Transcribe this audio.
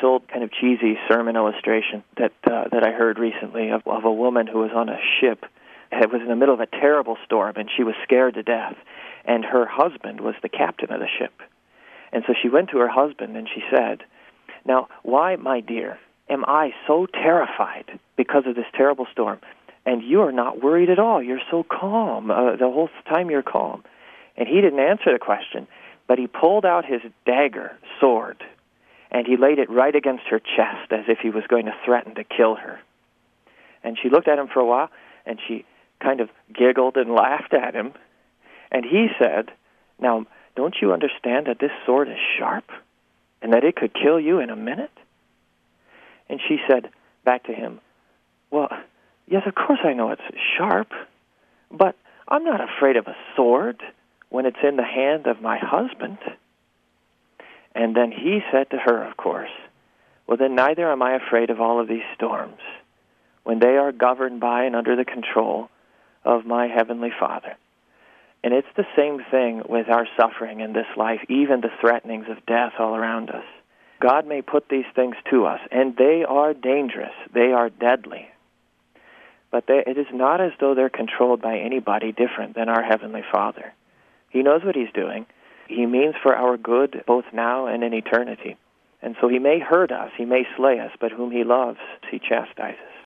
old kind of cheesy sermon illustration that I heard recently of a woman who was on a ship. It was in the middle of a terrible storm, and she was scared to death. And her husband was the captain of the ship. And so she went to her husband, and she said, "Now, why, my dear, am I so terrified because of this terrible storm? And you are not worried at all. You're so calm. The whole time you're calm." And he didn't answer the question, but he pulled out his dagger, sword, and he laid it right against her chest as if he was going to threaten to kill her. And she looked at him for a while, and she kind of giggled and laughed at him. And he said, "Now, don't you understand that this sword is sharp and that it could kill you in a minute?" And she said back to him, "Well, yes, of course I know it's sharp, but I'm not afraid of a sword when it's in the hand of my husband." And then he said to her, of course, "Well, then neither am I afraid of all of these storms when they are governed by and under the control of my Heavenly Father." And it's the same thing with our suffering in this life, even the threatenings of death all around us. God may put these things to us, and they are dangerous. They are deadly. But it is not as though they're controlled by anybody different than our Heavenly Father. He knows what He's doing. He means for our good both now and in eternity. And so He may hurt us, He may slay us, but whom He loves, He chastises.